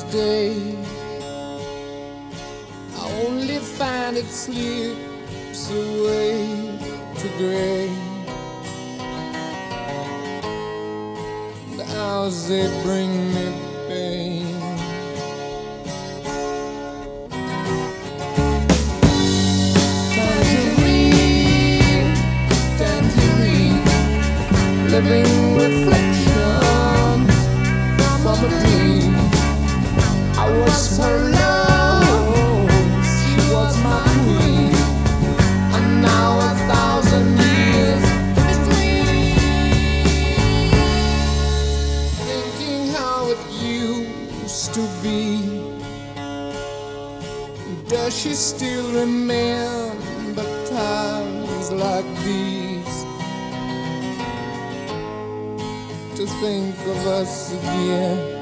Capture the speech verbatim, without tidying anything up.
day. I only find it slips away to gray. The hours they bring me pain. Tangerine, tangerine, living reflections from a dream. I was her love, she was my queen, and now a thousand years between. Thinking how it used to be. Does she still remember times like these? To think of us again